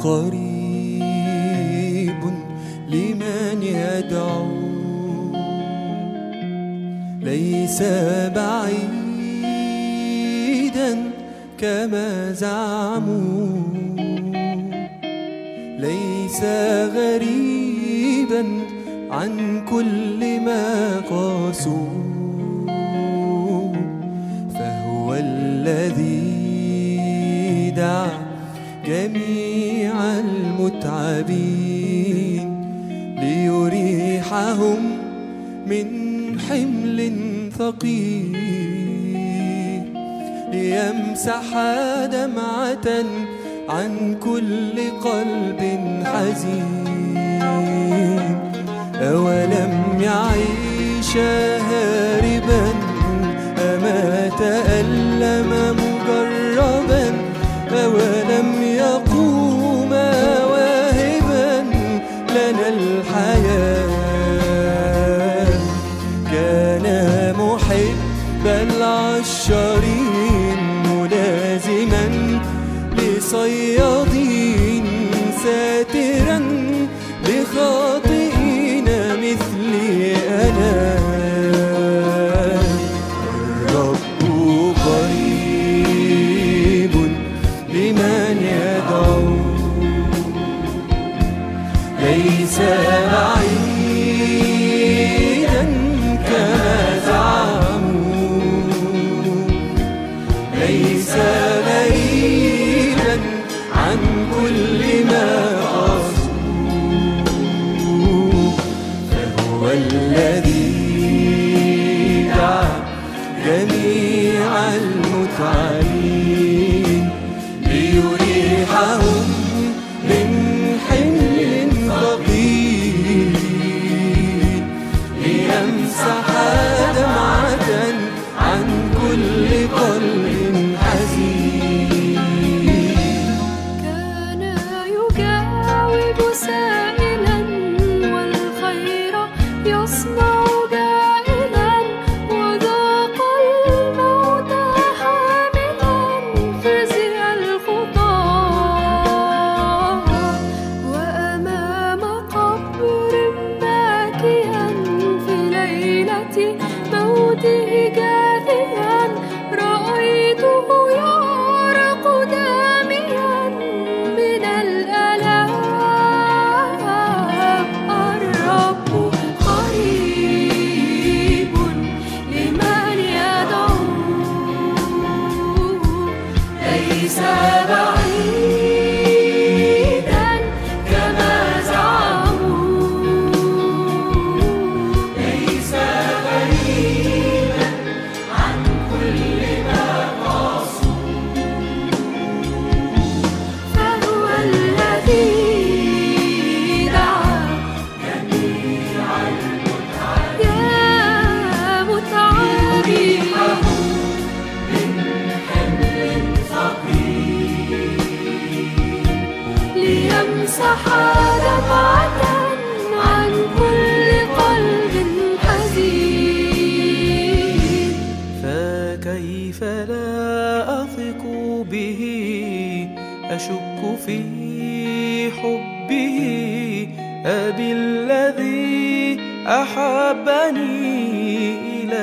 قريب لمن يدعو، ليس بعيدا كما زعموا، ليس غريبا عن كل ما قاسوا، فهو الذي دعا جميع المتعبين ليريحهم من حمل ثقيل، ليمسح دمعة عن كل قلب حزين. أولم يعيش هاربا أما تألم مجربا، أولم يقوم واهبا لنا الحياة، كان محب العشارين ملازما لصيادين، ساترا لخاطئين مثلي أنا. الرب قريب لمن يدعو، ليس بعيدا كما زعموا، ليس غريبا عن كل ما قاسوا، فهو الذي دعا جميع المتعبين ليريحهم من حمل ثقيل، ليمسح دمعة عن كل قلب حزين. كان يجاوب سائلا والخير يصنع دائما، وذاق الموت حاملا فزع الخطاه، وأمام قبر باكيا في ليلة موته جاثيا، رأيته يعرق داميا من الآلام. الرب قريب لمن يدعو، ليس بعيدا كما زعموا، ليس غريبا عن كل ما قاسوا، فهو الذي دعا جميع المتعبين من حمل ثقيل، ليمسح دمعة عن كل قلب حزين. فكيف لا أثق به، أشك في حبه، أبي الذي أحبني إلى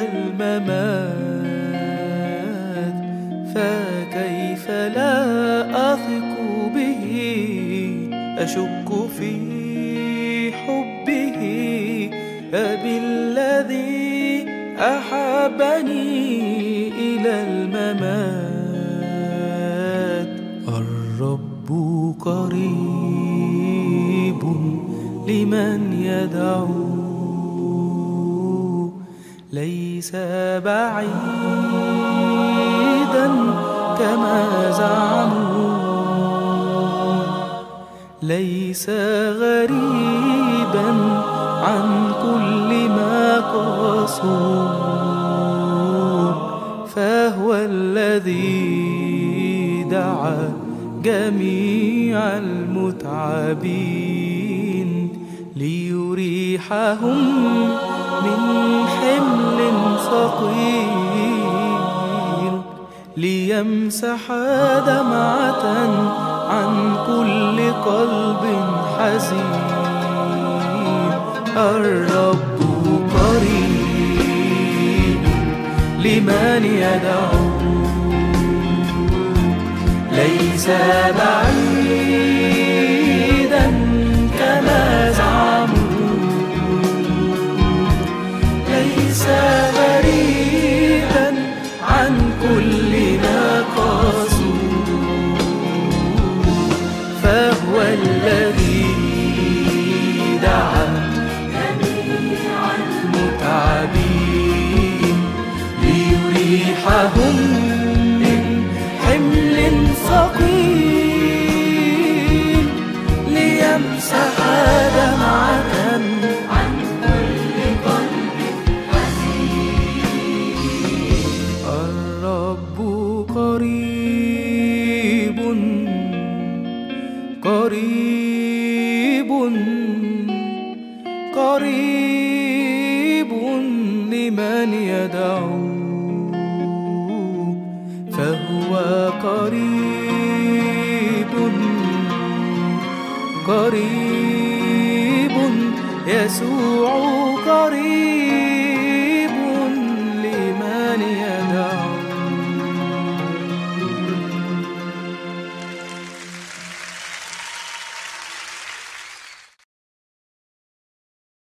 الممات. فكيف لا أثق به، أشك في حبه، أبي الذي أحبني إلى الممات. الرب قريب لمن يدعو، ليس بعيدا كما زعموا، ليس غريبا عن كل ما قاسوا، فهو الذي دعا جميع المتعبين ليريحهم من حمل ثقيل، ليمسح دمعة عن كل قلب حزين. الرب قريب لمن يدعو، ليس بعيدا كما زعموا، ليس غريبا عن كل ما قاسوا، فهو الذي دعا جميع المتعبين ليريحهم من حمل ثقيل، ليمسح دمعة عن كل قلب حزين. الرب قريب قريب قريب لمن يدعو، فهو قريب قريب، يسوع قريب.